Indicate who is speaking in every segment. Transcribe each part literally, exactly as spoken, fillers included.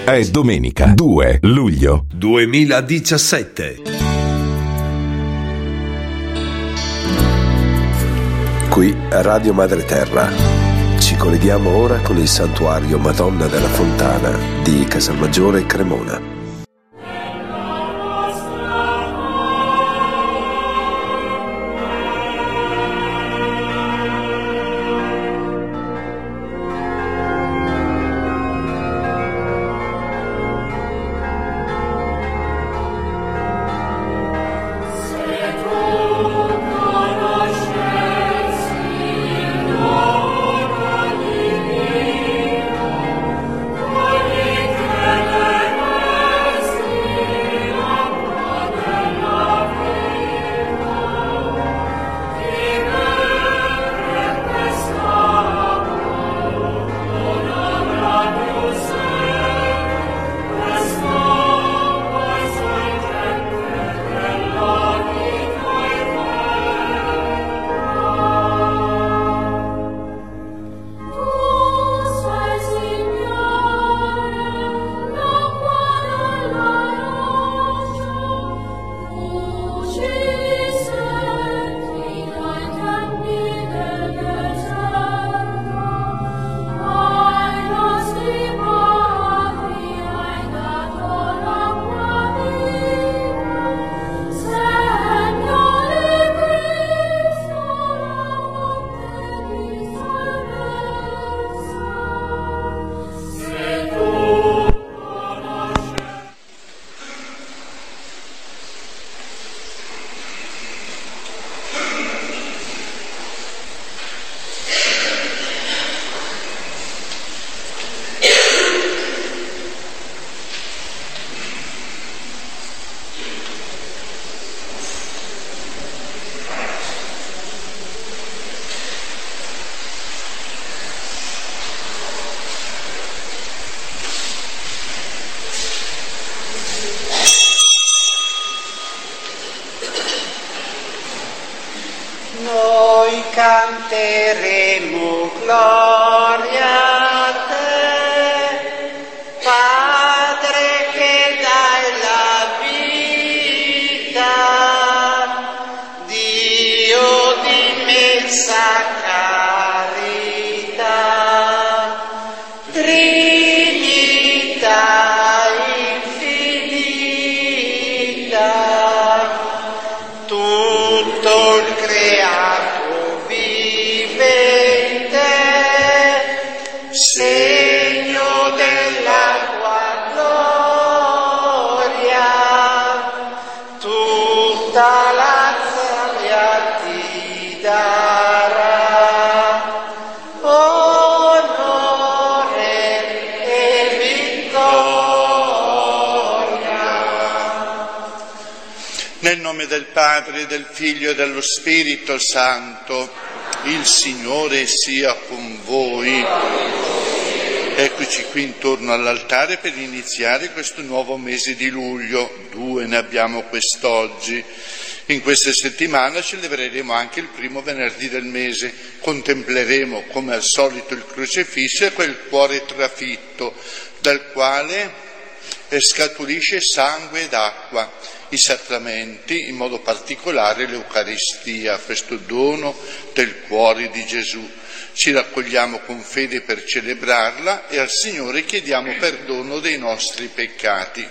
Speaker 1: È domenica due luglio
Speaker 2: duemiladiciassette.
Speaker 3: Qui Radio Madre Terra. Ci colleghiamo ora con il santuario Madonna della Fontana di Casalmaggiore Cremona.
Speaker 4: Noi canteremo gloria a te, Padre che dai la vita, Dio di immensa carità, Trinità infinita, tutto il creato vivente, segno della tua gloria, tutta la gloria ti darà, onore e vittoria.
Speaker 5: Nel nome del Padre, del Figlio e dello Spirito Santo, il Signore sia con voi. Eccoci qui intorno all'altare per iniziare questo nuovo mese di luglio. Due ne abbiamo quest'oggi. In questa settimana celebreremo anche il primo venerdì del mese. Contempleremo, come al solito, il crocifisso e quel cuore trafitto, dal quale scaturisce sangue ed acqua, i sacramenti, in modo particolare l'Eucaristia, questo dono del cuore di Gesù. Ci raccogliamo con fede per celebrarla e al Signore chiediamo perdono dei nostri peccati.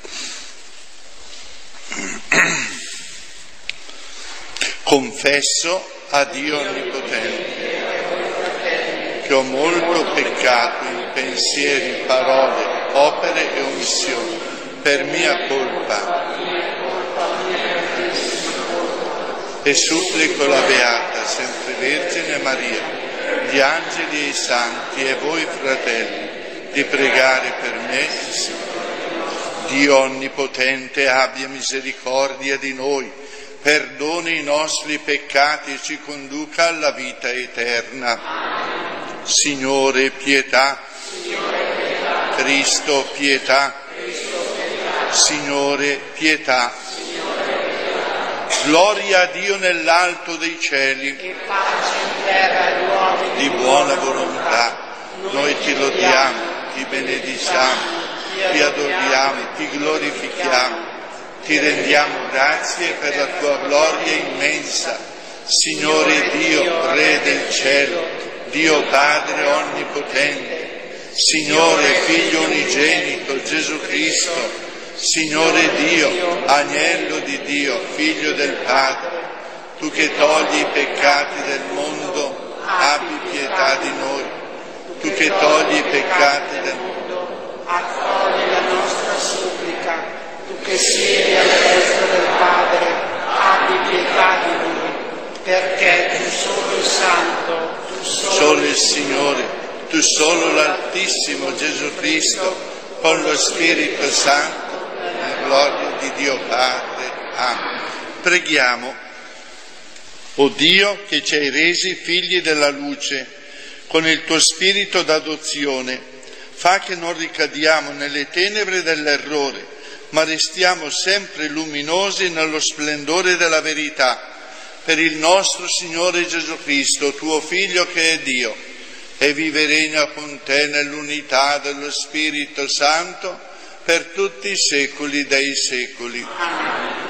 Speaker 5: Confesso a Dio Onnipotente che ho molto peccato in pensieri, parole, opere e omissioni, per mia colpa, e supplico la Beata Sempre Vergine Maria, gli angeli e i santi e voi fratelli, di pregare per me. Dio Onnipotente abbia misericordia di noi, perdoni i nostri peccati e ci conduca alla vita eterna. Signore, pietà. Cristo, pietà. Signore, pietà. Gloria a Dio nell'alto dei cieli
Speaker 4: E pace in terra agli uomini
Speaker 5: di buona volontà. Noi ti lodiamo, ti benediciamo, ti adoriamo, ti glorifichiamo, ti rendiamo grazie per la tua gloria immensa. Signore Dio, Re del cielo, Dio Padre onnipotente, Signore Figlio unigenito, Gesù Cristo, Signore Dio, Agnello di Dio, Figlio del Padre, tu che togli i peccati del mondo, abbi pietà di noi. Tu che togli i peccati del mondo,
Speaker 4: accogli la nostra supplica. Tu che siedi alla destra del Padre, abbi pietà di noi, perché tu solo il Santo, tu solo,
Speaker 5: solo il Signore, tu solo l'Altissimo Gesù Cristo, con lo Spirito Santo, nella gloria di Dio Padre. Amen. Preghiamo. O Dio, che ci hai resi figli della luce, con il tuo spirito d'adozione, fa che non ricadiamo nelle tenebre dell'errore, ma restiamo sempre luminosi nello splendore della verità, per il nostro Signore Gesù Cristo, tuo Figlio che è Dio, e vive e regna con te nell'unità dello Spirito Santo, per tutti i secoli dei secoli. Amen.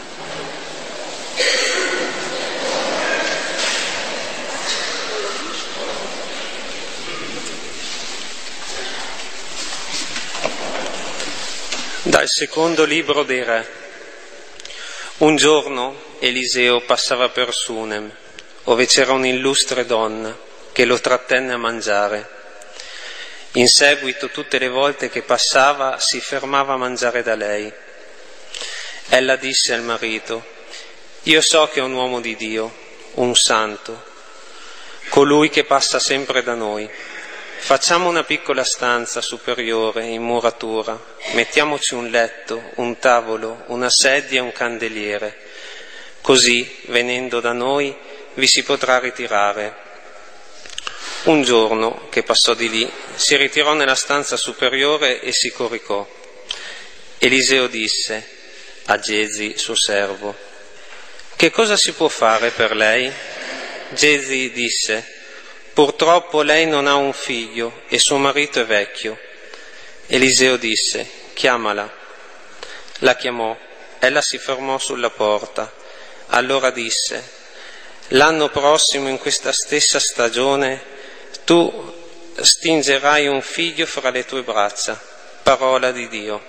Speaker 6: Dal secondo libro dei Re. Un giorno Eliseo passava per Sunem, ove c'era un'illustre donna che lo trattenne a mangiare. In seguito, tutte le volte che passava, si fermava a mangiare da lei. Ella disse al marito: «Io so che è un uomo di Dio, un santo, colui che passa sempre da noi. Facciamo una piccola stanza superiore in muratura, mettiamoci un letto, un tavolo, una sedia e un candeliere. Così, venendo da noi, vi si potrà ritirare». Un giorno, che passò di lì, si ritirò nella stanza superiore e si coricò. Eliseo disse a Gezi, suo servo: «Che cosa si può fare per lei?» Gezi disse: «Purtroppo lei non ha un figlio e suo marito è vecchio». Eliseo disse: «Chiamala». La chiamò, ella si fermò sulla porta. Allora disse: «L'anno prossimo, in questa stessa stagione, tu stingerai un figlio fra le tue braccia». Parola di Dio.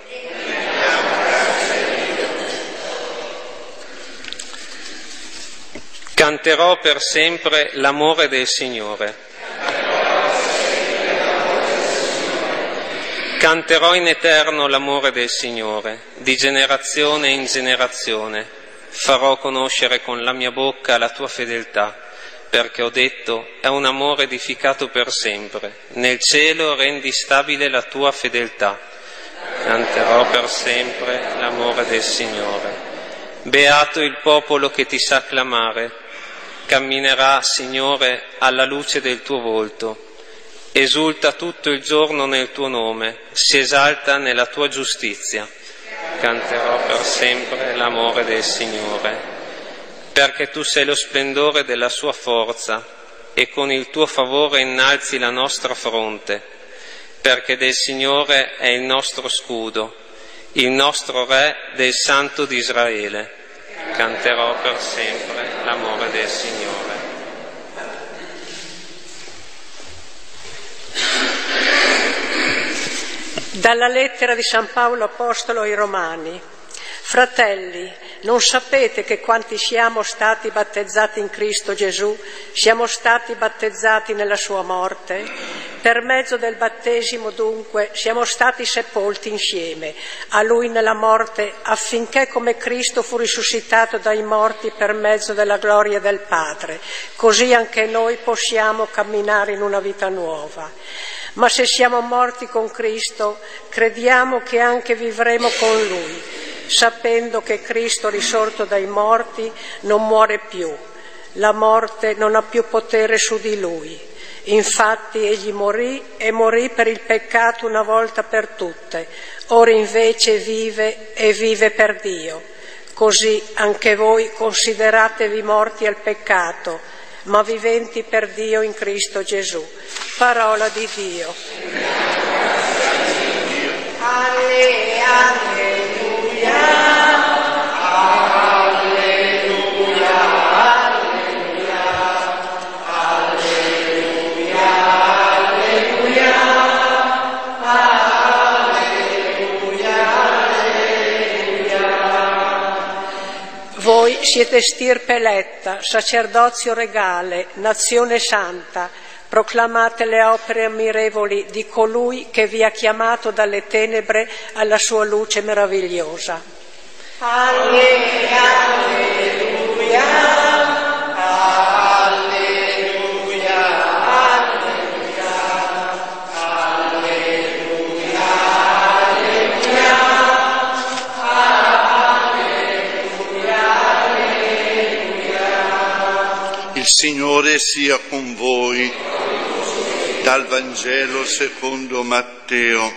Speaker 6: Canterò per sempre l'amore del Signore. Canterò in eterno l'amore del Signore, di generazione in generazione. Farò conoscere con la mia bocca la tua fedeltà, perché ho detto: è un amore edificato per sempre. Nel cielo rendi stabile la tua fedeltà. Canterò per sempre l'amore del Signore. Beato il popolo che ti sa clamare. Camminerà, Signore, alla luce del tuo volto. Esulta tutto il giorno nel tuo nome, si esalta nella tua giustizia. Canterò per sempre l'amore del Signore, perché tu sei lo splendore della sua forza e con il tuo favore innalzi la nostra fronte, perché del Signore è il nostro scudo, il nostro Re del Santo di Israele. Canterò per sempre l'amore del Signore.
Speaker 7: Dalla lettera di San Paolo Apostolo ai Romani. Fratelli, non sapete che quanti siamo stati battezzati in Cristo Gesù, siamo stati battezzati nella sua morte? Per mezzo del battesimo, dunque, siamo stati sepolti insieme a Lui nella morte, affinché come Cristo fu risuscitato dai morti per mezzo della gloria del Padre, così anche noi possiamo camminare in una vita nuova. Ma se siamo morti con Cristo, crediamo che anche vivremo con Lui, sapendo che Cristo, risorto dai morti, non muore più. La morte non ha più potere su di Lui. Infatti egli morì e morì per il peccato una volta per tutte, ora invece vive e vive per Dio. Così anche voi consideratevi morti al peccato, ma viventi per Dio in Cristo Gesù. Parola di Dio. Alle, alleluia, alleluia, alleluia, alleluia, alleluia, alleluia, alleluia. Voi siete stirpe eletta, sacerdozio regale, nazione santa. Proclamate le opere ammirevoli di colui che vi ha chiamato dalle tenebre alla sua luce meravigliosa. Alleluia, alleluia, alleluia, alleluia, alleluia, alleluia.
Speaker 5: Il Signore sia con voi. Dal Vangelo secondo Matteo.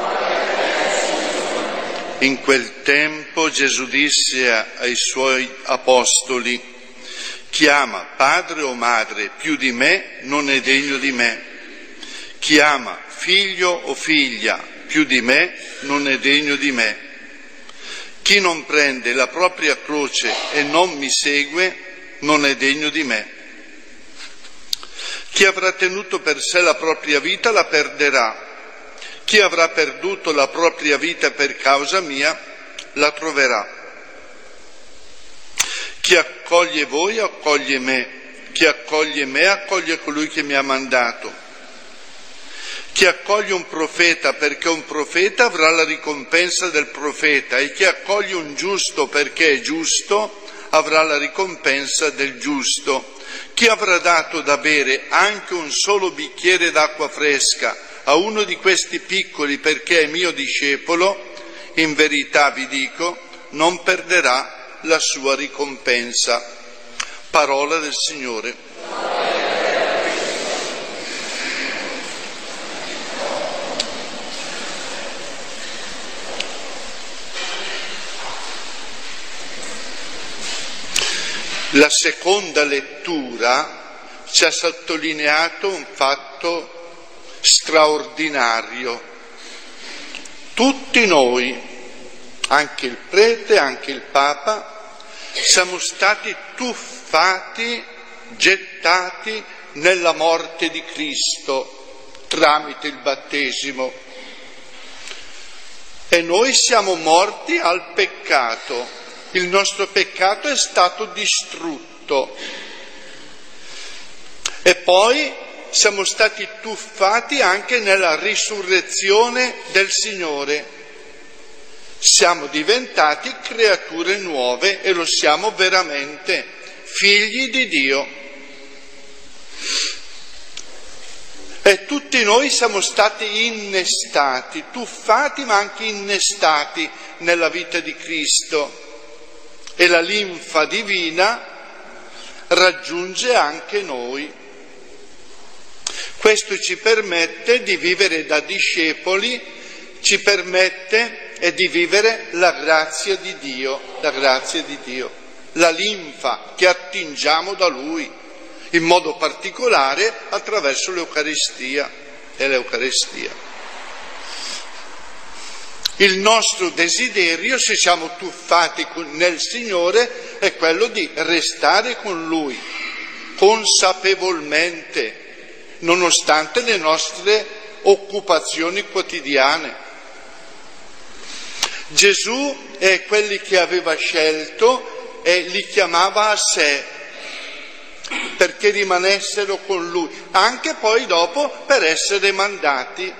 Speaker 5: In quel tempo Gesù disse ai suoi apostoli: chi ama padre o madre più di me non è degno di me. Chi ama figlio o figlia più di me non è degno di me. Chi non prende la propria croce e non mi segue non è degno di me. Chi avrà tenuto per sé la propria vita la perderà. Chi avrà perduto la propria vita per causa mia la troverà. Chi accoglie voi accoglie me. Chi accoglie me accoglie colui che mi ha mandato. Chi accoglie un profeta perché un profeta avrà la ricompensa del profeta, e chi accoglie un giusto perché è giusto avrà la ricompensa del giusto. Chi avrà dato da bere anche un solo bicchiere d'acqua fresca a uno di questi piccoli perché è mio discepolo, in verità vi dico, non perderà la sua ricompensa. Parola del Signore. La seconda lettura ci ha sottolineato un fatto straordinario. Tutti noi, anche il prete, anche il Papa, siamo stati tuffati, gettati nella morte di Cristo tramite il battesimo. E noi siamo morti al peccato. Il nostro peccato è stato distrutto e poi siamo stati tuffati anche nella risurrezione del Signore. Siamo diventati creature nuove e lo siamo veramente, figli di Dio. E tutti noi siamo stati innestati, tuffati ma anche innestati nella vita di Cristo. E la linfa divina raggiunge anche noi. Questo ci permette di vivere da discepoli, ci permette eh, di vivere la grazia di Dio, la grazia di Dio, la linfa che attingiamo da Lui, in modo particolare attraverso l'Eucaristia e l'Eucaristia. Il nostro desiderio, se siamo tuffati nel Signore, è quello di restare con Lui, consapevolmente, nonostante le nostre occupazioni quotidiane. Gesù è quelli che aveva scelto e li chiamava a sé, perché rimanessero con Lui, anche poi dopo per essere mandati.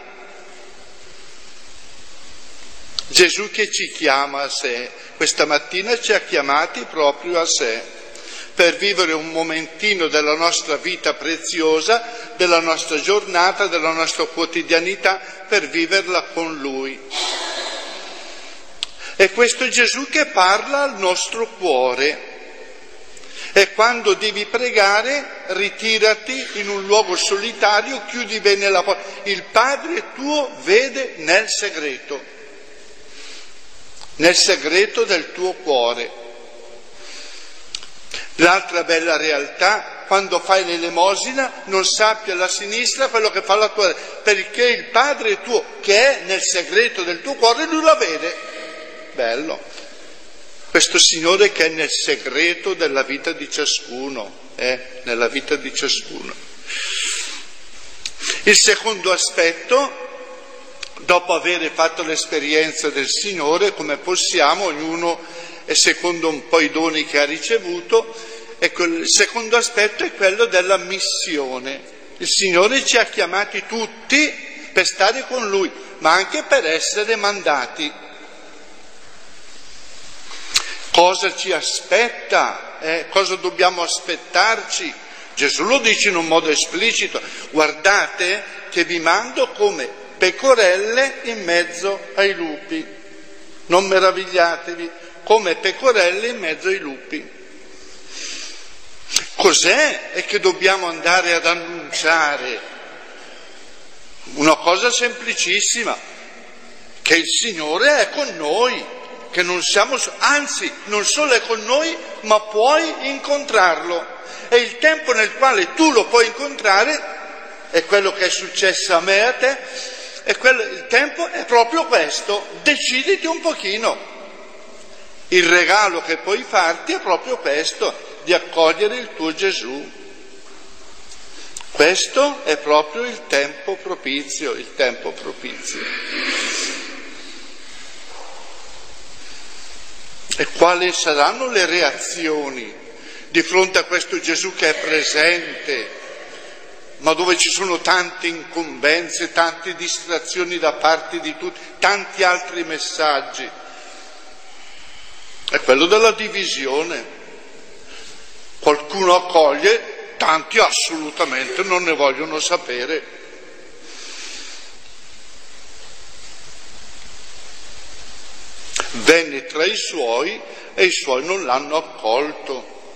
Speaker 5: Gesù che ci chiama a sé, questa mattina ci ha chiamati proprio a sé, per vivere un momentino della nostra vita preziosa, della nostra giornata, della nostra quotidianità, per viverla con Lui. È questo Gesù che parla al nostro cuore. E quando devi pregare, ritirati in un luogo solitario, chiudi bene la porta. Il Padre tuo vede nel segreto. Nel segreto del tuo cuore. L'altra bella realtà, quando fai l'elemosina non sappia la sinistra quello che fa la tua, perché il Padre tuo che è nel segreto del tuo cuore, lui la vede. Bello. Questo Signore che è nel segreto della vita di ciascuno, eh, nella vita di ciascuno. Il secondo aspetto, dopo aver fatto l'esperienza del Signore, come possiamo, ognuno è secondo un po' i doni che ha ricevuto. Ecco, il secondo aspetto è quello della missione. Il Signore ci ha chiamati tutti per stare con Lui, ma anche per essere mandati. Cosa ci aspetta? Eh? Cosa dobbiamo aspettarci? Gesù lo dice in un modo esplicito: guardate che vi mando come pecorelle in mezzo ai lupi. Non meravigliatevi, come pecorelle in mezzo ai lupi. Cos'è è che dobbiamo andare ad annunciare? Una cosa semplicissima, che il Signore è con noi, che non siamo, anzi, non solo è con noi, ma puoi incontrarlo. E il tempo nel quale tu lo puoi incontrare è quello che è successo a me e a te, e quello, il tempo è proprio questo. Deciditi un pochino. Il regalo che puoi farti è proprio questo, di accogliere il tuo Gesù. Questo è proprio il tempo propizio, il tempo propizio. E quali saranno le reazioni di fronte a questo Gesù che è presente, ma dove ci sono tante incombenze, tante distrazioni da parte di tutti, tanti altri messaggi? È quello della divisione. Qualcuno accoglie, tanti assolutamente non ne vogliono sapere. Venne tra i suoi e i suoi non l'hanno accolto.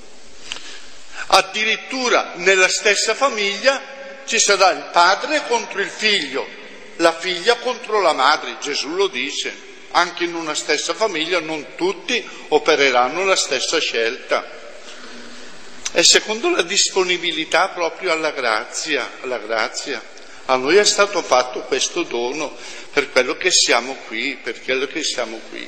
Speaker 5: Addirittura nella stessa famiglia ci sarà il padre contro il figlio, la figlia contro la madre. Gesù lo dice. Anche in una stessa famiglia non tutti opereranno la stessa scelta. E secondo la disponibilità proprio alla grazia, alla grazia. A noi è stato fatto questo dono per quello che siamo qui, per quello che siamo qui.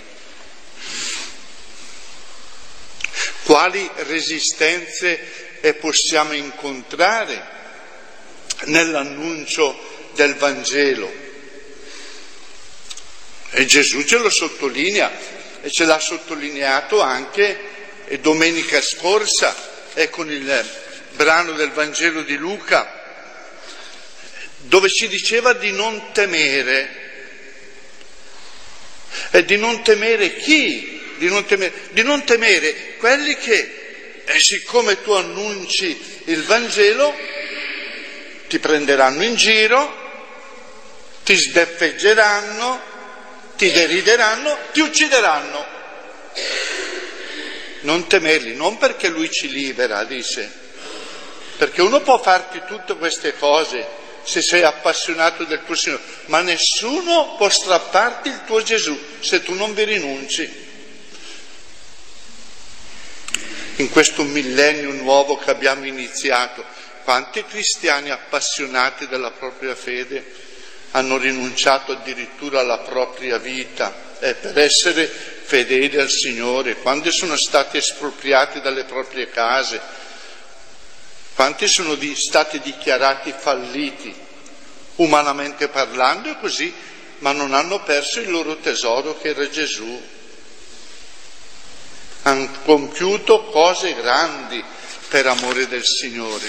Speaker 5: Quali resistenze possiamo incontrare nell'annuncio del Vangelo? E Gesù ce lo sottolinea, e ce l'ha sottolineato anche domenica scorsa, è con il brano del Vangelo di Luca, dove ci diceva di non temere. E di non temere chi? Di non temere, di non temere quelli che, e siccome tu annunci il Vangelo, ti prenderanno in giro, ti sbeffeggeranno, ti derideranno, ti uccideranno. Non temerli, non perché Lui ci libera, dice, perché uno può farti tutte queste cose se sei appassionato del tuo Signore, ma nessuno può strapparti il tuo Gesù se tu non vi rinunci. In questo millennio nuovo che abbiamo iniziato, quanti cristiani appassionati della propria fede hanno rinunciato addirittura alla propria vita eh, per essere fedeli al Signore, quanti sono stati espropriati dalle proprie case, quanti sono di, stati dichiarati falliti, umanamente parlando e così, ma non hanno perso il loro tesoro che era Gesù. Hanno compiuto cose grandi per amore del Signore.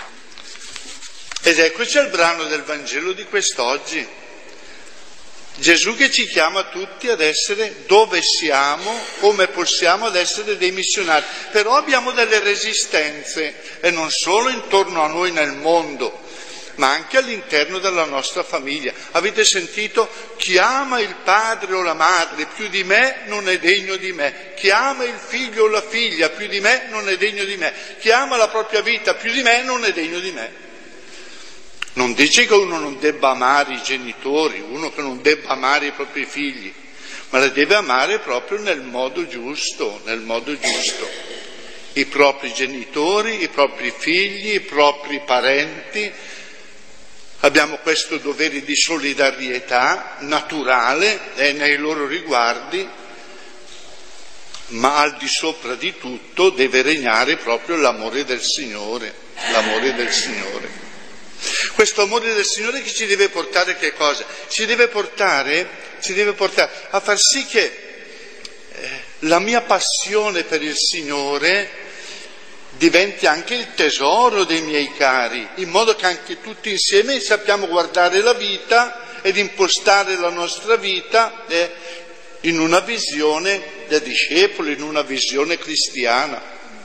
Speaker 5: Ed eccoci al brano del Vangelo di quest'oggi. Gesù che ci chiama tutti ad essere dove siamo, come possiamo, ad essere dei missionari. Però abbiamo delle resistenze, e non solo intorno a noi nel mondo, ma anche all'interno della nostra famiglia. Avete sentito? Chi ama il padre o la madre più di me non è degno di me. Chi ama il figlio o la figlia più di me non è degno di me. Chi ama la propria vita più di me non è degno di me. Non dice che uno non debba amare i genitori, uno che non debba amare i propri figli, ma la deve amare proprio nel modo giusto, nel modo giusto. i propri genitori, i propri figli, i propri parenti. Abbiamo questo dovere di solidarietà naturale eh, nei loro riguardi, ma al di sopra di tutto deve regnare proprio l'amore del Signore, l'amore del Signore. Questo amore del Signore che ci deve portare che cosa? Ci deve portare, ci deve portare a far sì che eh, la mia passione per il Signore diventi anche il tesoro dei miei cari, in modo che anche tutti insieme sappiamo guardare la vita ed impostare la nostra vita eh, in una visione da discepolo, in una visione cristiana.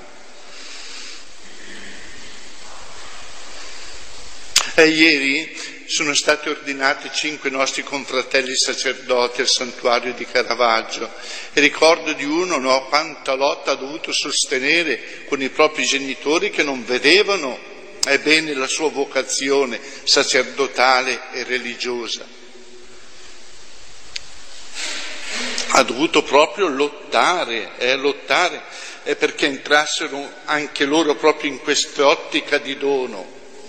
Speaker 5: E ieri sono stati ordinati cinque nostri confratelli sacerdoti al santuario di Caravaggio e ricordo di uno, no, quanta lotta ha dovuto sostenere con i propri genitori che non vedevano eh, bene la sua vocazione sacerdotale e religiosa. Ha dovuto proprio lottare, eh, lottare eh, perché entrassero anche loro proprio in quest'ottica di dono.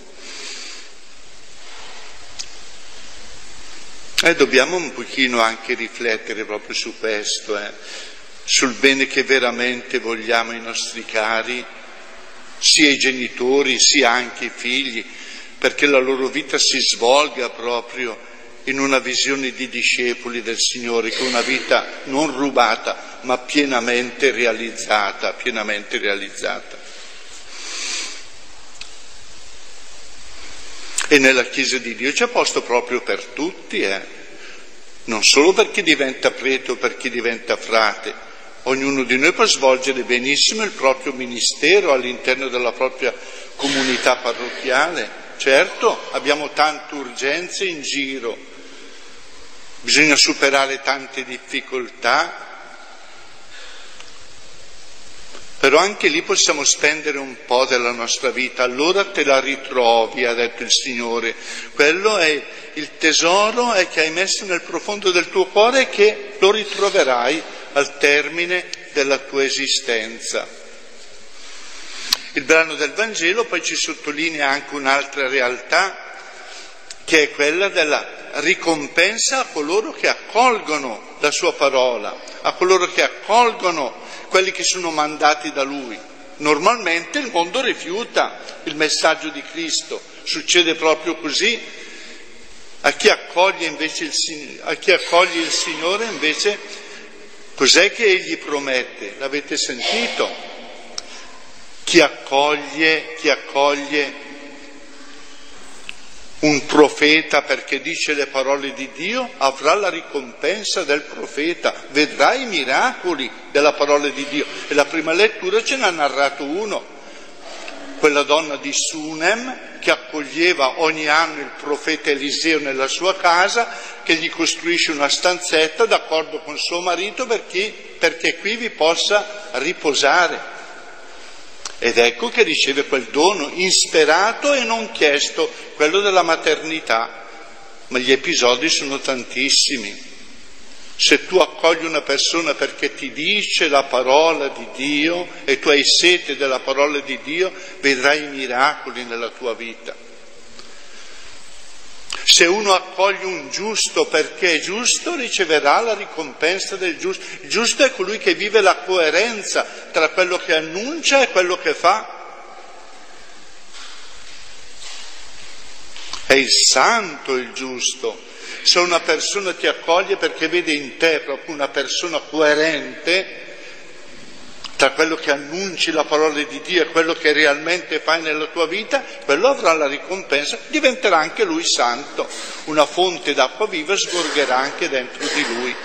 Speaker 5: E dobbiamo un pochino anche riflettere proprio su questo, eh, sul bene che veramente vogliamo ai nostri cari, sia i genitori sia anche i figli, perché la loro vita si svolga proprio in una visione di discepoli del Signore, che è una vita non rubata ma pienamente realizzata, pienamente realizzata. E nella Chiesa di Dio c'è posto proprio per tutti, eh? Non solo per chi diventa prete o per chi diventa frate. Ognuno di noi può svolgere benissimo il proprio ministero all'interno della propria comunità parrocchiale. Certo, abbiamo tante urgenze in giro, bisogna superare tante difficoltà, però anche lì possiamo spendere un po' della nostra vita, allora te la ritrovi, ha detto il Signore. Quello è il tesoro è che hai messo nel profondo del tuo cuore e che lo ritroverai al termine della tua esistenza. Il brano del Vangelo poi ci sottolinea anche un'altra realtà, che è quella della ricompensa a coloro che accolgono la sua parola, a coloro che accolgono quelli che sono mandati da Lui. Normalmente il mondo rifiuta il messaggio di Cristo, succede proprio così. A chi accoglie invece il, a chi accoglie il Signore invece cos'è che Egli promette? L'avete sentito? Chi accoglie, chi accoglie un profeta perché dice le parole di Dio avrà la ricompensa del profeta, vedrà i miracoli della parola di Dio. E la prima lettura ce n'ha narrato uno, quella donna di Sunem che accoglieva ogni anno il profeta Eliseo nella sua casa, che gli costruisce una stanzetta d'accordo con suo marito perché, perché qui vi possa riposare. Ed ecco che riceve quel dono insperato e non chiesto, quello della maternità. Ma gli episodi sono tantissimi. Se tu accogli una persona perché ti dice la parola di Dio e tu hai sete della parola di Dio, vedrai i miracoli nella tua vita. Se uno accoglie un giusto perché è giusto, riceverà la ricompensa del giusto. Il giusto è colui che vive la coerenza tra quello che annuncia e quello che fa. È il santo il giusto. Se una persona ti accoglie perché vede in te proprio una persona coerente tra quello che annunci la parola di Dio e quello che realmente fai nella tua vita, quello avrà la ricompensa, diventerà anche lui santo. Una fonte d'acqua viva sgorgerà anche dentro di lui.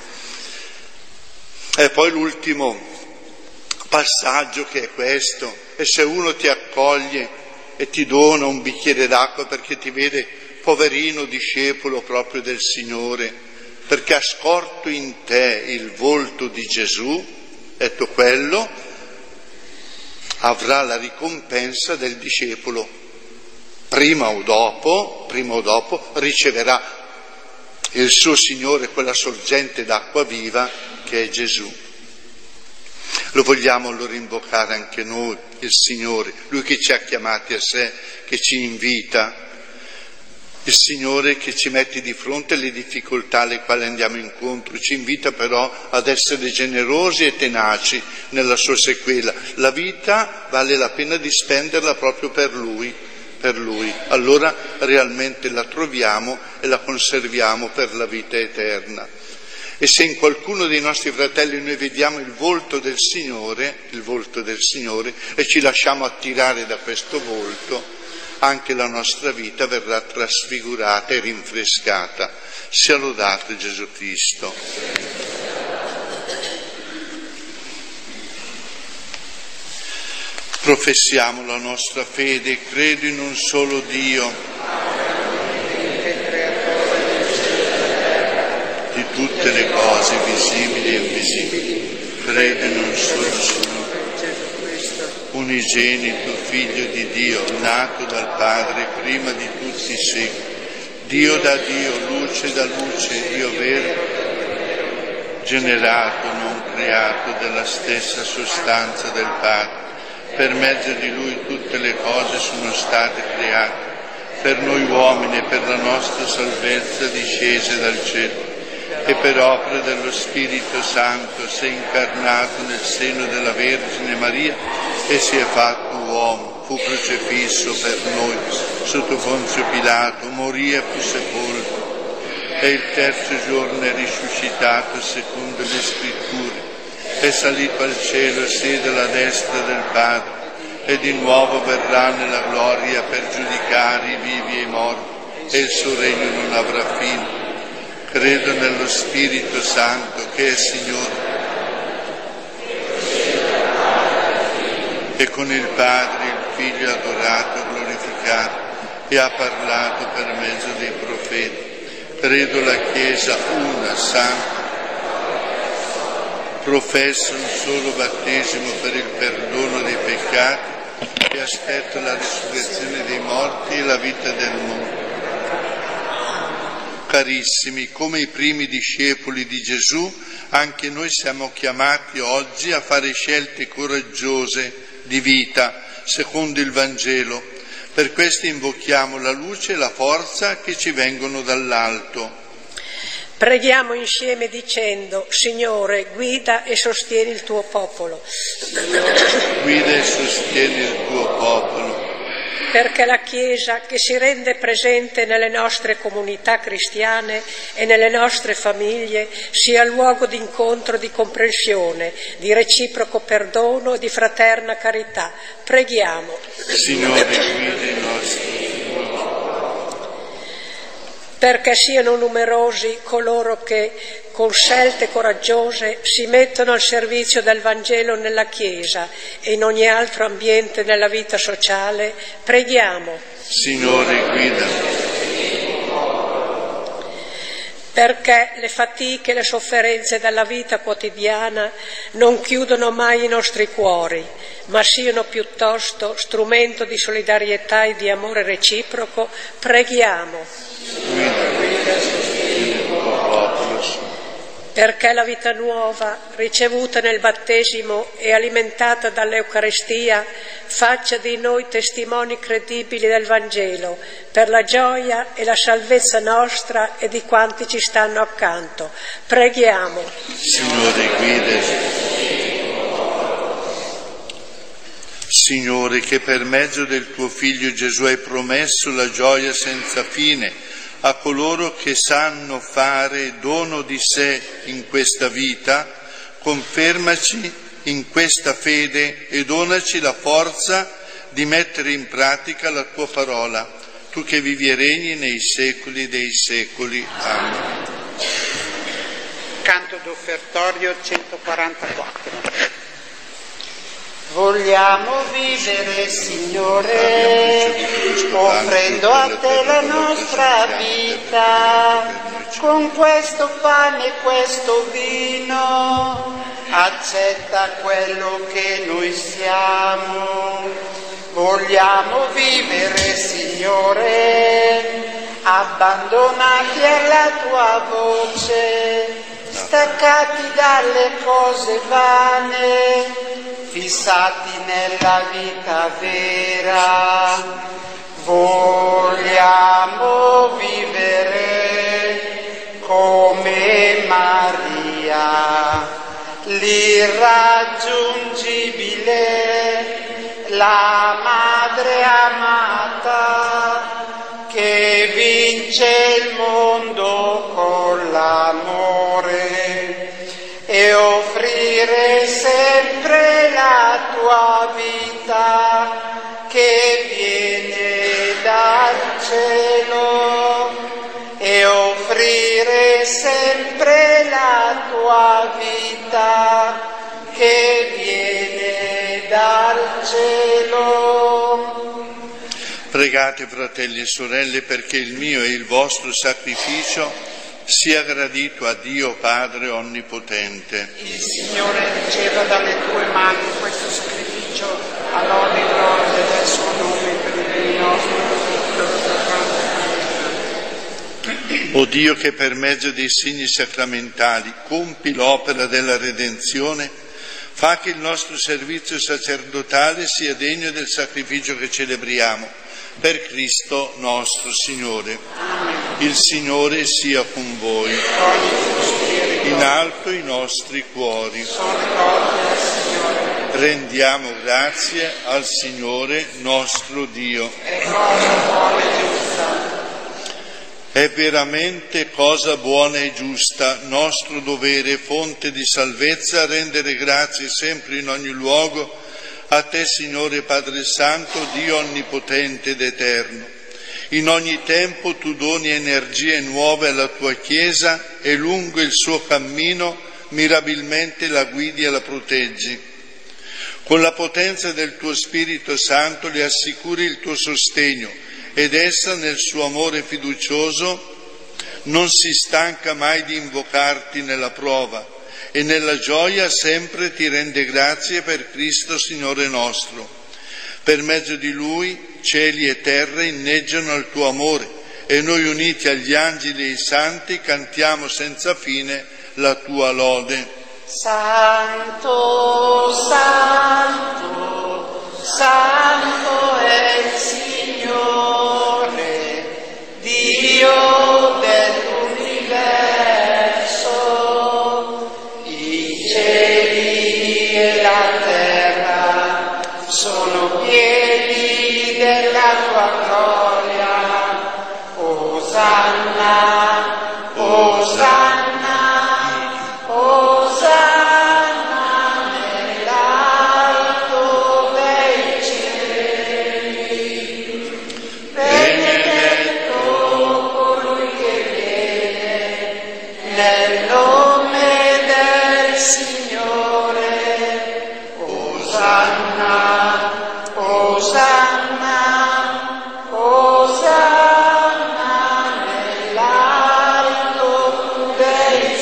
Speaker 5: E poi l'ultimo passaggio che è questo, e se uno ti accoglie e ti dona un bicchiere d'acqua perché ti vede poverino discepolo proprio del Signore, perché ha scorto in te il volto di Gesù, ecco quello avrà la ricompensa del discepolo. Prima o dopo, prima o dopo riceverà il suo Signore, quella sorgente d'acqua viva che è Gesù. Lo vogliamo allora invocare anche noi, il Signore, Lui che ci ha chiamati a sé, che ci invita, il Signore che ci mette di fronte alle difficoltà alle quali andiamo incontro, ci invita però ad essere generosi e tenaci nella sua sequela. La vita vale la pena di spenderla proprio per Lui, per Lui. Allora realmente la troviamo e la conserviamo per la vita eterna. E se in qualcuno dei nostri fratelli noi vediamo il volto del Signore, il volto del Signore, e ci lasciamo attirare da questo volto, anche la nostra vita verrà trasfigurata e rinfrescata. Sia lodato Gesù Cristo. Professiamo la nostra fede, credo in un solo Dio, di tutte le cose visibili e invisibili. Credo in un solo Signore, unigenito, Figlio di Dio, nato dal Padre prima di tutti i secoli, Dio da Dio, luce da luce, Dio vero, generato, non creato, della stessa sostanza del Padre. Per mezzo di Lui tutte le cose sono state create, per noi uomini e per la nostra salvezza discese dal cielo, e per opera dello Spirito Santo si è incarnato nel seno della Vergine Maria e si è fatto uomo, fu crocifisso per noi sotto Ponzio Pilato, morì e fu sepolto, e il terzo giorno è risuscitato secondo le Scritture, è salito al cielo e siede alla destra del Padre, e di nuovo verrà nella gloria per giudicare i vivi e i morti, e il suo regno non avrà fine. Credo nello Spirito Santo che è Signore, e con il Padre il Figlio adorato e glorificato, e ha parlato per mezzo dei profeti. Credo la Chiesa una, santa, professa un solo battesimo per il perdono dei peccati e aspetto la risurrezione dei morti e la vita del mondo. Carissimi, come i primi discepoli di Gesù, anche noi siamo chiamati oggi a fare scelte coraggiose di vita, secondo il Vangelo. Per questo invochiamo la luce e la forza che ci vengono dall'alto.
Speaker 7: Preghiamo insieme dicendo: Signore, guida e sostieni il tuo popolo.
Speaker 5: Guida e sostieni il tuo popolo.
Speaker 7: Perché la Chiesa, che si rende presente nelle nostre comunità cristiane e nelle nostre famiglie, sia luogo di incontro, di comprensione, di reciproco perdono e di fraterna carità. Preghiamo.
Speaker 5: Signore, guida i nostri.
Speaker 7: Perché siano numerosi coloro che, con scelte coraggiose, si mettono al servizio del Vangelo nella Chiesa e in ogni altro ambiente della vita sociale, preghiamo.
Speaker 5: Signore, guida.
Speaker 7: Perché le fatiche e le sofferenze della vita quotidiana non chiudono mai i nostri cuori, ma siano piuttosto strumento di solidarietà e di amore reciproco, preghiamo. Perché la vita nuova, ricevuta nel battesimo e alimentata dall'Eucaristia, faccia di noi testimoni credibili del Vangelo, per la gioia e la salvezza nostra e di quanti ci stanno accanto. Preghiamo.
Speaker 5: Signore, guida. Signore, che per mezzo del tuo Figlio Gesù hai promesso la gioia senza fine a coloro che sanno fare dono di sé in questa vita, confermaci in questa fede e donaci la forza di mettere in pratica la tua parola, tu che vivi e regni nei secoli dei secoli. Amen.
Speaker 4: Canto d'offertorio centoquarantaquattro. Vogliamo vivere, Signore, offrendo a Te la nostra vita, con questo pane e questo vino, accetta quello che noi siamo. Vogliamo vivere, Signore, abbandonati alla Tua voce, staccati dalle cose vane, fissati nella vita vera, vogliamo vivere come Maria, l'irraggiungibile, la madre amata che vince il mondo con l'amore, e offrire sempre la tua vita che viene dal cielo, e offrire sempre la tua vita che viene dal cielo.
Speaker 5: Pregate, fratelli e sorelle, perché il mio e il vostro sacrificio sia gradito a Dio Padre Onnipotente.
Speaker 4: Il Signore riceva dalle tue mani questo sacrificio all'onore e gloria del suo nome per il bene nostro.
Speaker 5: O Dio, che per mezzo dei segni sacramentali compi l'opera della redenzione, fa che il nostro servizio sacerdotale sia degno del sacrificio che celebriamo. Per Cristo nostro Signore. Il Signore sia con voi. In alto i nostri cuori. Rendiamo grazie al Signore nostro Dio. È veramente cosa buona e giusta, nostro dovere, fonte di salvezza, rendere grazie sempre in ogni luogo a te, Signore Padre Santo, Dio onnipotente ed eterno. In ogni tempo tu doni energie nuove alla tua Chiesa e lungo il suo cammino mirabilmente la guidi e la proteggi. Con la potenza del tuo Spirito Santo le assicuri il tuo sostegno, ed essa nel suo amore fiducioso non si stanca mai di invocarti nella prova, e nella gioia sempre ti rende grazie per Cristo Signore nostro. Per mezzo di Lui cieli e terre inneggiano al tuo amore, e noi uniti agli angeli e ai santi cantiamo senza fine la tua lode.
Speaker 4: Santo, santo, santo è il Signore, Dio dell'universo, i cieli e la terra sono pieni della tua gloria. Osanna, Osanna, Osanna nell'alto dei cieli. Benedetto colui che viene nel nome del Signore. Osanna, Osanna, Osanna nell'alto dei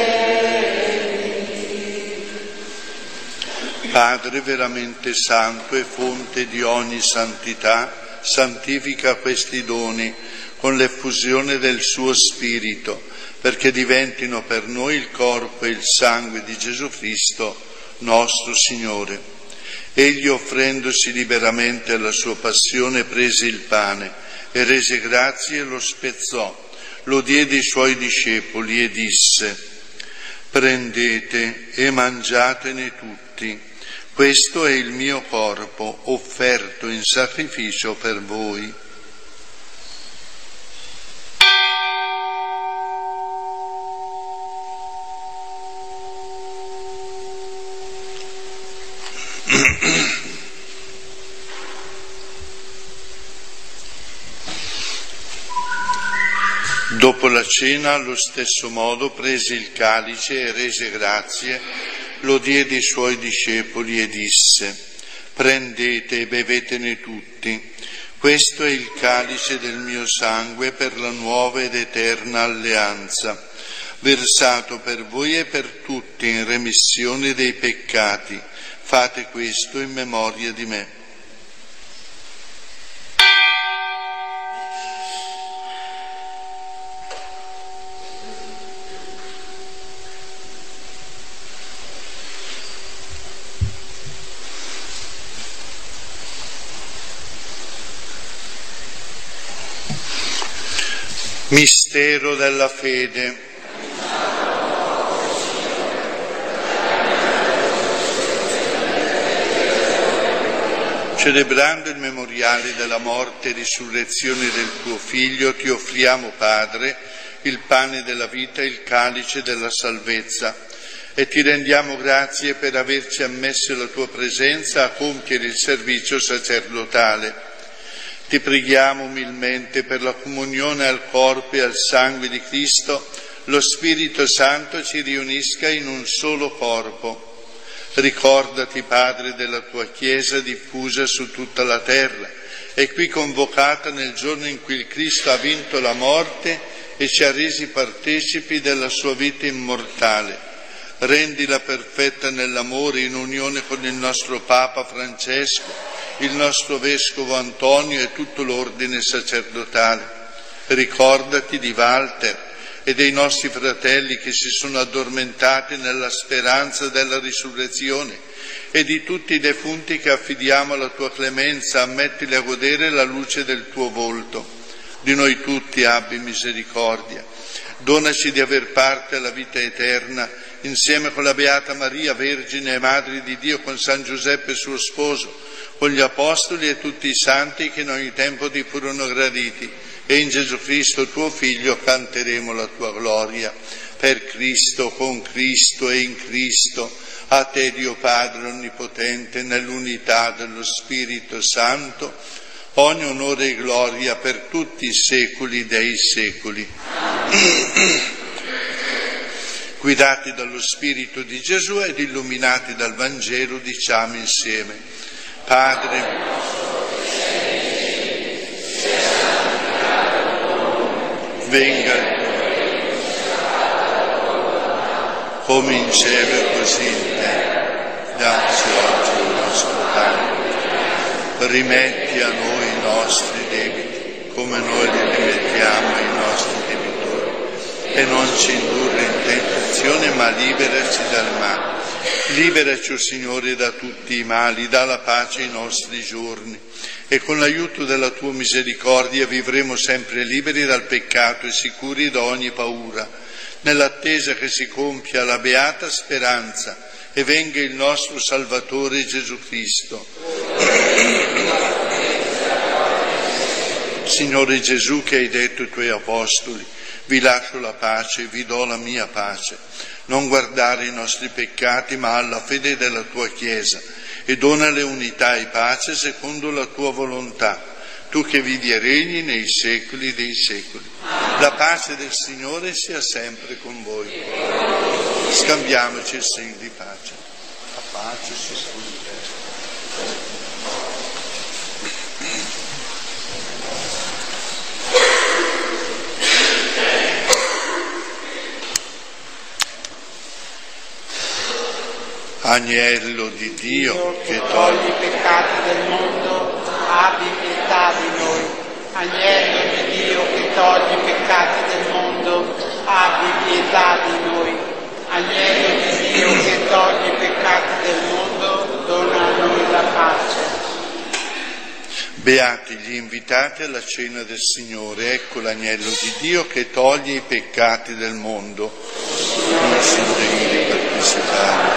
Speaker 4: cieli.
Speaker 5: Padre veramente santo e fonte di ogni santità, santifica questi doni con l'effusione del suo Spirito, perché diventino per noi il corpo e il sangue di Gesù Cristo, nostro Signore. Egli, offrendosi liberamente alla sua passione, prese il pane e rese grazie e lo spezzò, lo diede ai suoi discepoli e disse: prendete e mangiatene tutti, questo è il mio corpo offerto in sacrificio per voi. Dopo la cena, allo stesso modo, prese il calice e rese grazie, lo diede ai suoi discepoli e disse: prendete e bevetene tutti, questo è il calice del mio sangue per la nuova ed eterna alleanza, versato per voi e per tutti in remissione dei peccati. Fate questo in memoria di me. Mistero della fede. Celebrando il memoriale della morte e risurrezione del tuo Figlio, ti offriamo, Padre, il pane della vita e il calice della salvezza, e ti rendiamo grazie per averci ammesso la tua presenza a compiere il servizio sacerdotale. Ti preghiamo umilmente per la comunione al corpo e al sangue di Cristo, lo Spirito Santo ci riunisca in un solo corpo. Ricordati, Padre, della tua Chiesa diffusa su tutta la terra e qui convocata nel giorno in cui il Cristo ha vinto la morte e ci ha resi partecipi della sua vita immortale. Rendila perfetta nell'amore in unione con il nostro Papa Francesco, il nostro Vescovo Antonio e tutto l'ordine sacerdotale. Ricordati di Walter e dei nostri fratelli che si sono addormentati nella speranza della risurrezione, e di tutti i defunti che affidiamo alla tua clemenza, ammettili a godere la luce del tuo volto. Di noi tutti abbi misericordia. Donaci di aver parte alla vita eterna, insieme con la Beata Maria, Vergine e Madre di Dio, con San Giuseppe suo sposo, con gli Apostoli e tutti i santi che in ogni tempo ti furono graditi, e in Gesù Cristo tuo Figlio canteremo la tua gloria. Per Cristo, con Cristo e in Cristo, a te Dio Padre Onnipotente, nell'unità dello Spirito Santo, ogni onore e gloria per tutti i secoli dei secoli. Guidati dallo Spirito di Gesù ed illuminati dal Vangelo, diciamo insieme: Padre, venga il tuo regno, come in cielo e così in terra. Dacci oggi il nostro pane. Rimetti a noi i nostri debiti, come noi li rimettiamo ai nostri debitori. E non ci indurre in tentazione, ma liberaci dal male. Liberaci, o Signore, da tutti i mali, dà la pace ai nostri giorni, e con l'aiuto della tua misericordia vivremo sempre liberi dal peccato e sicuri da ogni paura, nell'attesa che si compia la beata speranza e venga il nostro Salvatore Gesù Cristo. Signore Gesù, che hai detto ai tuoi apostoli: vi lascio la pace, vi do la mia pace. Non guardare i nostri peccati, ma alla fede della tua Chiesa, e donale unità e pace secondo la tua volontà, tu che vivi e regni nei secoli dei secoli. La pace del Signore sia sempre con voi. Scambiamoci il segno di pace. La pace sia con te. Agnello di Dio,
Speaker 4: che togli i peccati del mondo, abbi pietà di noi. Agnello di Dio, che togli i peccati del mondo, abbi pietà di noi. Agnello di Dio, che togli i peccati del mondo, dona a noi la pace.
Speaker 5: Beati gli invitati alla cena del Signore. Ecco l'agnello di Dio che toglie i peccati del mondo. Non si degni di partecipare.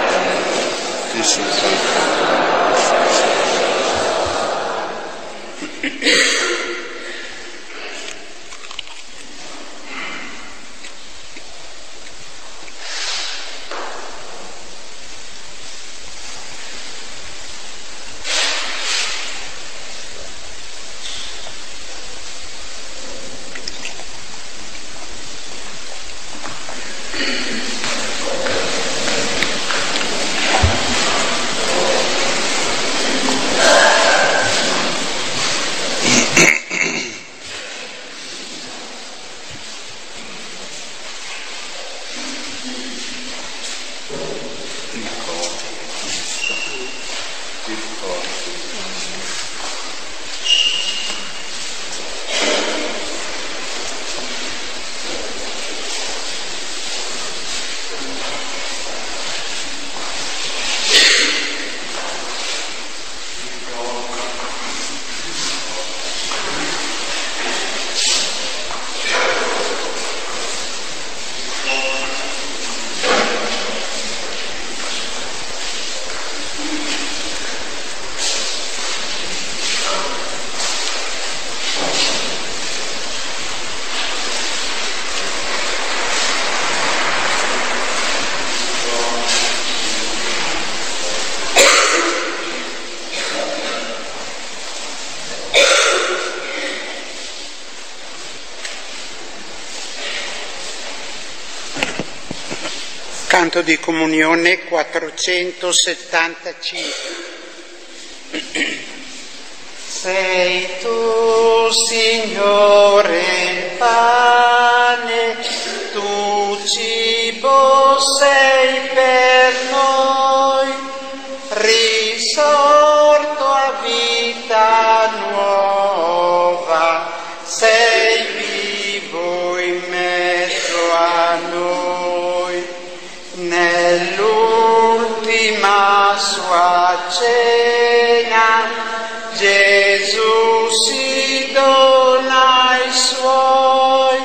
Speaker 4: canto di comunione quattrocentosettantacinque. Sei tu, Signore, pane, tu cibo sei per noi, risorto a vita nuova, sei vivo in mezzo a noi. Nell'ultima sua cena Gesù si dona ai suoi,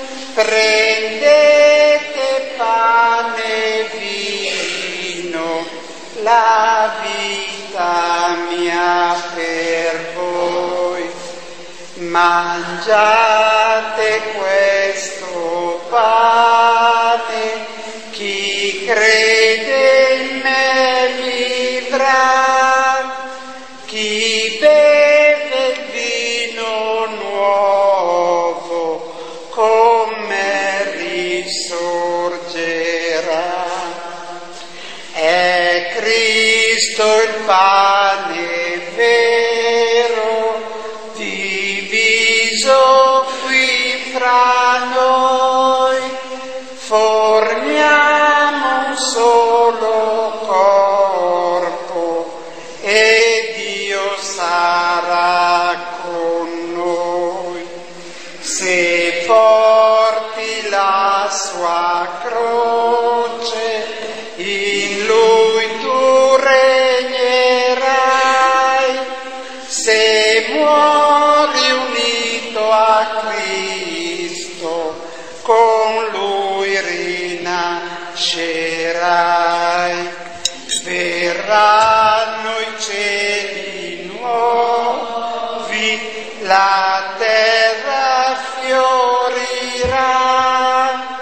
Speaker 4: prendete pane e vino, la vita mia per voi. Mangiate questo pane, chi crede in me vivrà, chi beve il vino nuovo con me risorgerà. È Cristo il pane vero, diviso qui fra noi, formiamo un solo corpo e Dio sarà con noi. Se porti la sua croce, in lui tu regnerai. Se muori unito a Cristo, con lui rinascerai. Verranno i cieli nuovi, la terra fiorirà,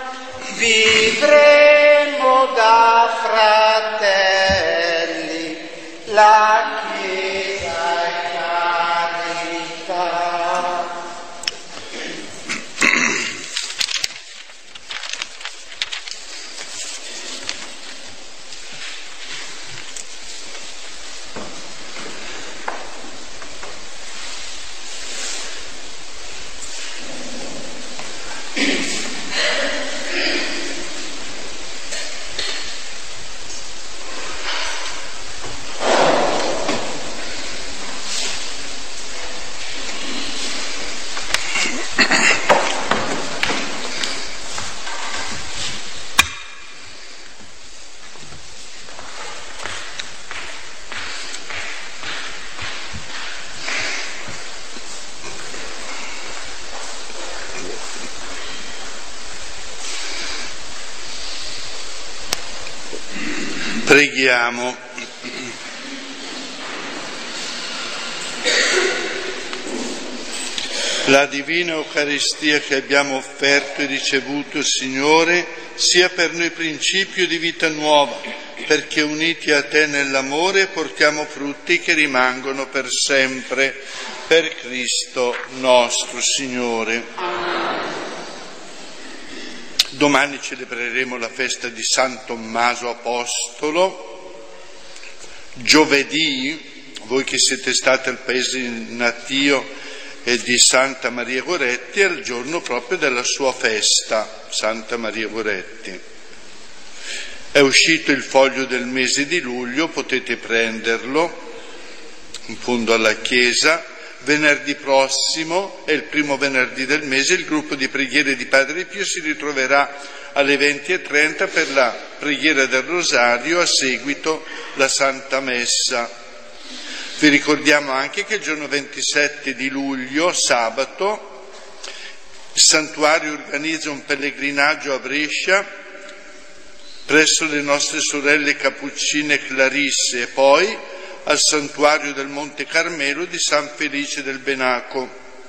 Speaker 4: vivremo da fratelli, la Chiesa è carità.
Speaker 5: Preghiamo. La divina Eucaristia che abbiamo offerto e ricevuto, Signore, sia per noi principio di vita nuova, perché uniti a Te nell'amore portiamo frutti che rimangono per sempre, per Cristo nostro Signore. Domani celebreremo la festa di San Tommaso Apostolo. Giovedì, voi che siete stati al paese natio di Santa Maria Goretti, è il giorno proprio della sua festa, Santa Maria Goretti. È uscito il foglio del mese di luglio, potete prenderlo in fondo alla chiesa. Venerdì prossimo, è il primo venerdì del mese, il gruppo di preghiere di Padre Pio si ritroverà alle venti e trenta per la preghiera del Rosario, a seguito la Santa Messa. Vi ricordiamo anche che il giorno ventisette di luglio, sabato, il Santuario organizza un pellegrinaggio a Brescia presso le nostre sorelle Cappuccine Clarisse e poi al santuario del Monte Carmelo di San Felice del Benaco.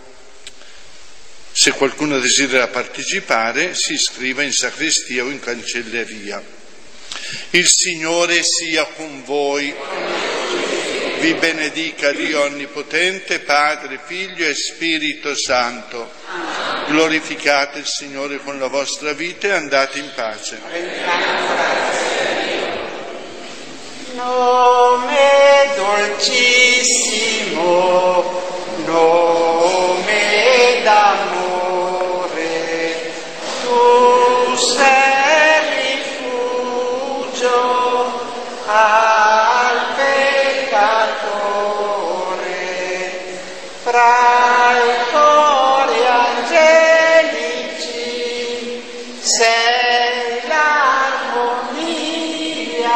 Speaker 5: Se qualcuno desidera partecipare, si iscriva in sacrestia o in cancelleria. Il Signore sia con voi. Vi benedica Dio Onnipotente, Padre, Figlio e Spirito Santo. Glorificate il Signore con la vostra vita e andate in pace.
Speaker 4: al peccatore, fra i cori angelici sei l'armonia.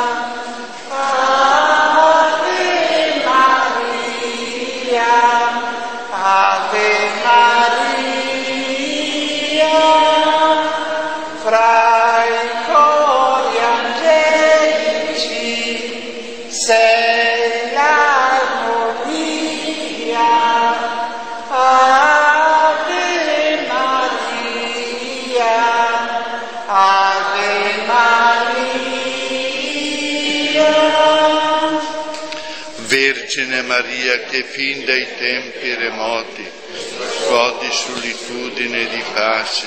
Speaker 4: Ave Maria, Ave Maria, fra i cori angelici sei l'armonia. Ave Maria, Ave Maria.
Speaker 5: Vergine Maria, che fin dai tempi remoti godi solitudine di pace,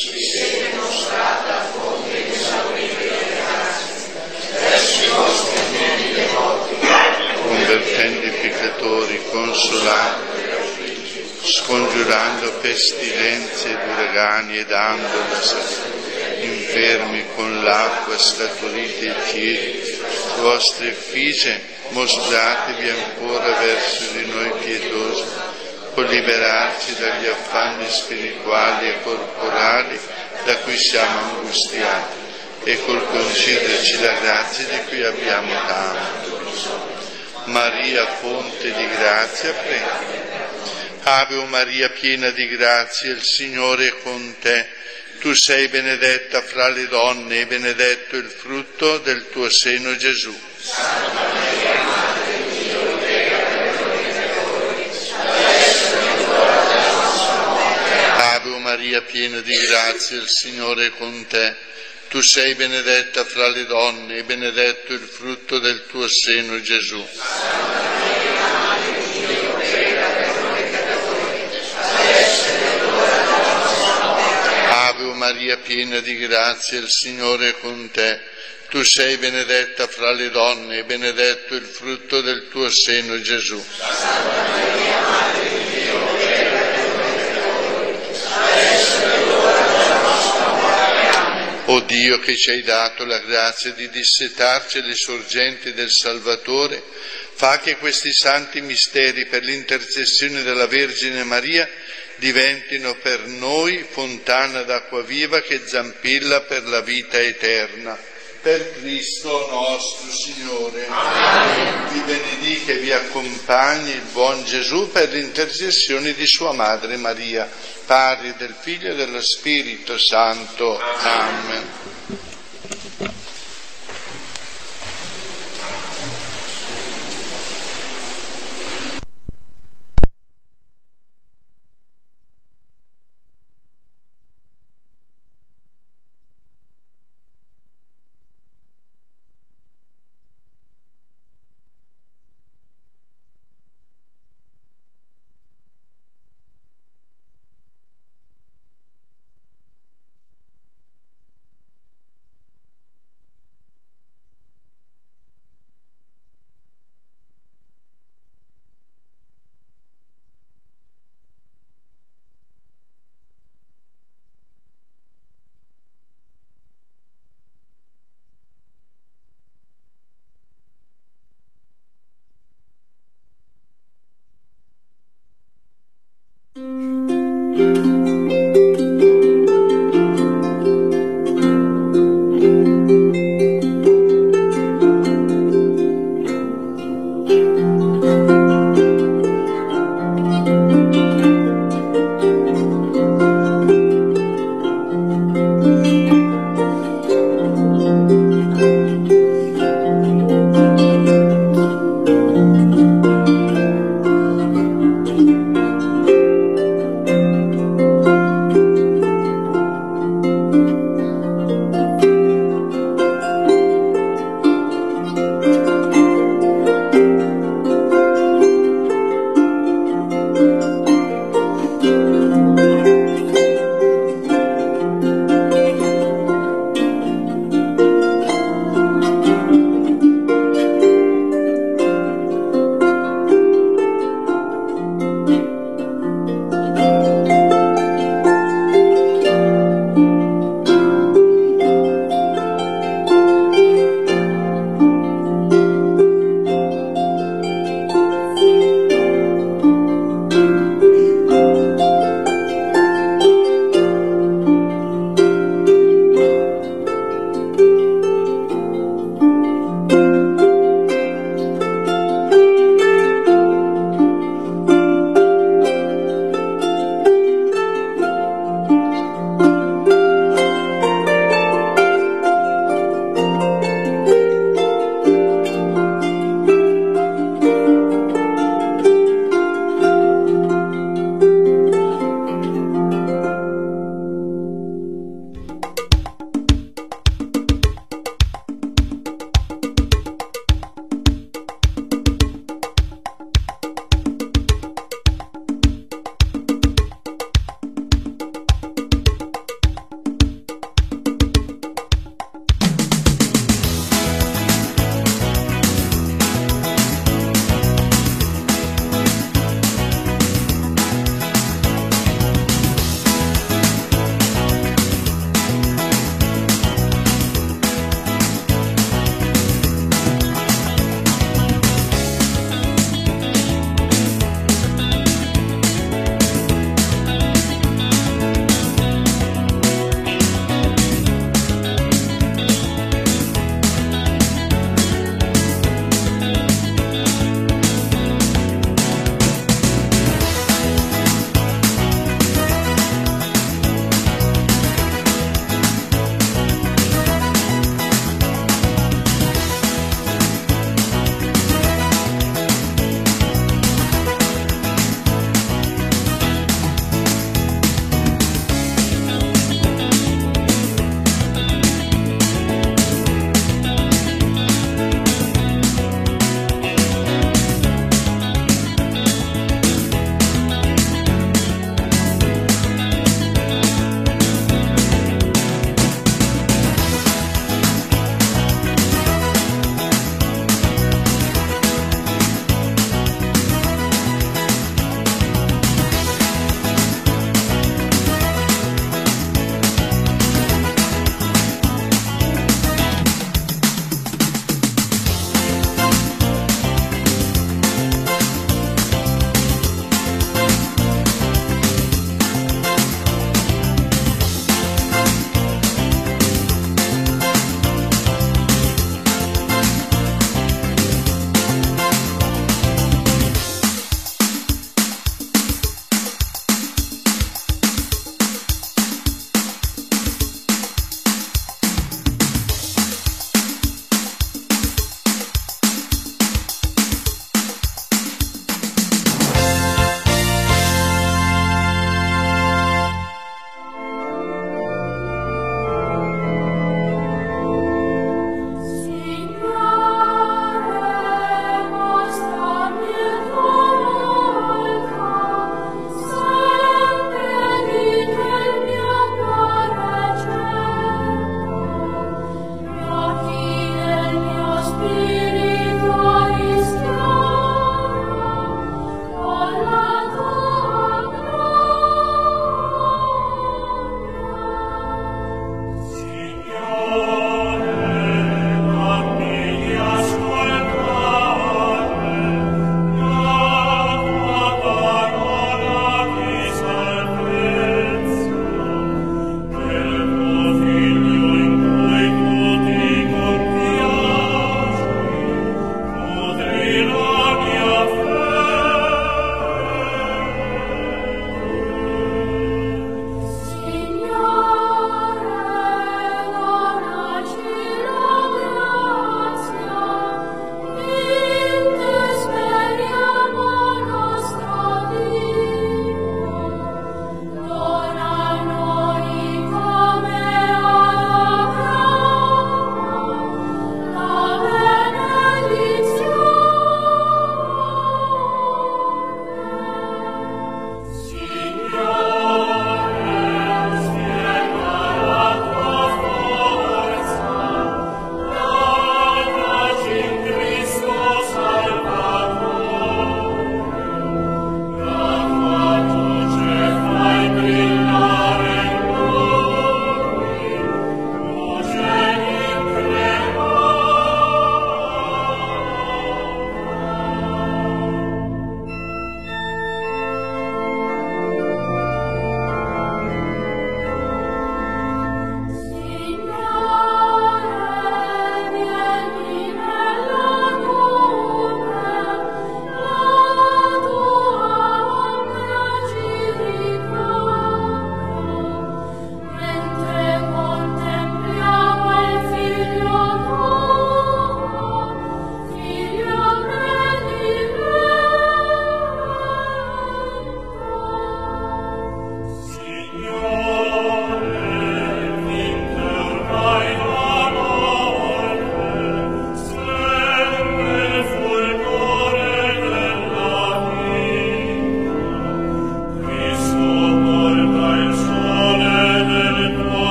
Speaker 5: convertendo i peccatori, consolando, scongiurando pestilenze ed uragani e dando la salute, infermi con l'acqua scaturite i piedi, vostre effigie mostratevi ancora verso di noi pietosi, per liberarci dagli affanni spirituali e corporali da cui siamo angustiati e col concederci la grazia di cui abbiamo tanto bisogno. Maria, fonte di grazia, prendi. Ave o Maria, piena di grazia, il Signore è con te. Tu sei benedetta fra le donne e benedetto il frutto del tuo seno, Gesù. Ave o Maria, piena di grazia, il Signore è con te. Tu sei benedetta fra le donne e benedetto il frutto del tuo seno, Gesù. Ave o Maria, piena di grazia, il Signore è con te. Tu sei benedetta fra le donne e benedetto il frutto del tuo seno, Gesù. O Dio, che ci hai dato la grazia di dissetarci le sorgenti del Salvatore, fa che questi santi misteri, per l'intercessione della Vergine Maria, diventino per noi fontana d'acqua viva che zampilla per la vita eterna. Per Cristo nostro Signore. Amen. Vi benedica e vi accompagni il buon Gesù per l'intercessione di sua Madre Maria, Padre, del Figlio e dello Spirito Santo. Amen.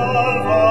Speaker 8: salva